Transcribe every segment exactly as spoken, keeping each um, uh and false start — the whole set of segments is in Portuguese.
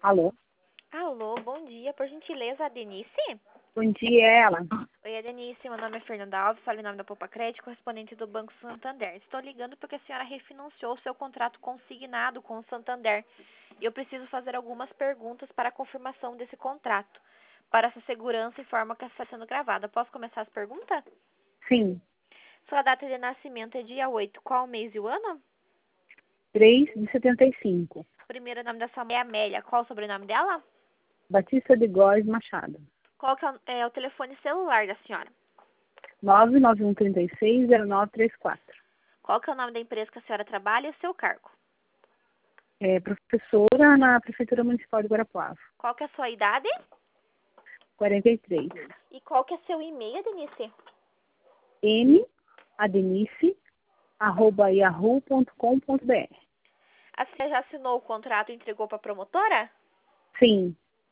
Alô? Alô, bom dia. Por gentileza, a Denise? Bom dia, ela. Oi, a Denise. Meu nome é Fernanda Alves, falo em nome da Poupa Crédito, correspondente do Banco Santander. Estou ligando porque a senhora refinanciou o seu contrato consignado com o Santander. E eu preciso fazer algumas perguntas para a confirmação desse contrato. Para essa segurança e forma que está sendo gravada. Posso começar as perguntas? Sim. Sua data de nascimento é dia oito. Qual o mês e o ano? três de setenta e cinco. O primeiro nome da sua mãe é Amélia. Qual o sobrenome dela? Batista de Góes Machado. Qual que é o, é o telefone celular da senhora? nove nove um três seis zero nove três quatro. Qual que é o nome da empresa que a senhora trabalha e o seu cargo? É professora na Prefeitura Municipal de Guarapuava. Qual que é a sua idade? quarenta e três. E qual que é seu e-mail, Denise? M, adenice, arroba yahoo ponto com ponto br. A senhora já assinou o contrato e entregou para a promotora? Sim.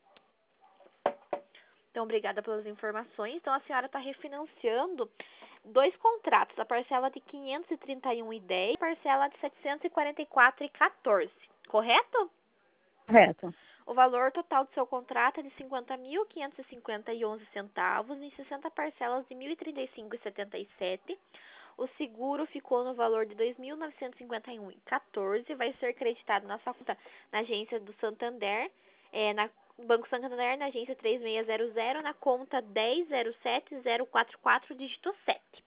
Então, obrigada pelas informações. Então, a senhora está refinanciando dois contratos. A parcela de quinhentos e trinta e um e dez e a parcela de setecentos e quarenta e quatro e quatorze. Correto? Correto. O valor total do seu contrato é de cinquenta mil, quinhentos e cinquenta e onze centavos em sessenta parcelas de mil e trinta e cinco e setenta e sete. O seguro ficou no valor de dois mil novecentos e cinquenta e um e quatorze. Vai ser creditado na sua conta na agência do Santander, é, na Banco Santander, na agência três seis zero zero, na conta dez zero sete zero quatro quatro, dígito sete.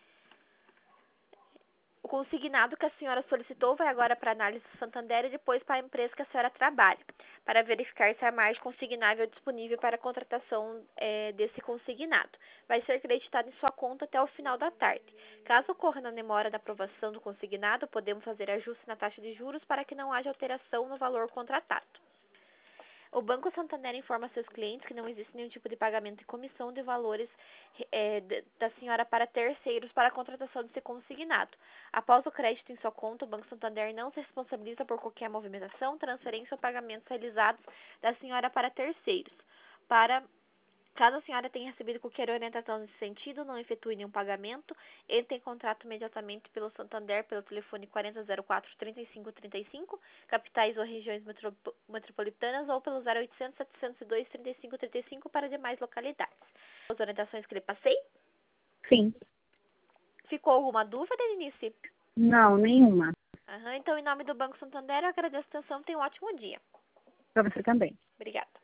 O consignado que a senhora solicitou vai agora para a análise do Santander e depois para a empresa que a senhora trabalha, para verificar se a margem consignável é disponível para a contratação é, desse consignado. Vai ser creditado em sua conta até o final da tarde. Caso ocorra na demora da aprovação do consignado, podemos fazer ajuste na taxa de juros para que não haja alteração no valor contratado. O Banco Santander informa seus clientes que não existe nenhum tipo de pagamento de comissão de valores é, da senhora para terceiros para a contratação desse consignado. Após o crédito em sua conta, o Banco Santander não se responsabiliza por qualquer movimentação, transferência ou pagamentos realizados da senhora para terceiros. Para Caso a senhora tenha recebido qualquer orientação nesse sentido, não efetue nenhum pagamento, entre em contato imediatamente pelo Santander pelo telefone quarenta zero quatro, trinta e cinco trinta e cinco, capitais ou regiões metropo metropolitanas, ou pelo zero oitocentos, setecentos e dois, trinta e cinco trinta e cinco para demais localidades. As orientações que lhe passei? Sim. Ficou alguma dúvida, Denise? Não, nenhuma. Aham, então, em nome do Banco Santander, eu agradeço a atenção e tenha um ótimo dia. Para você também. Obrigada.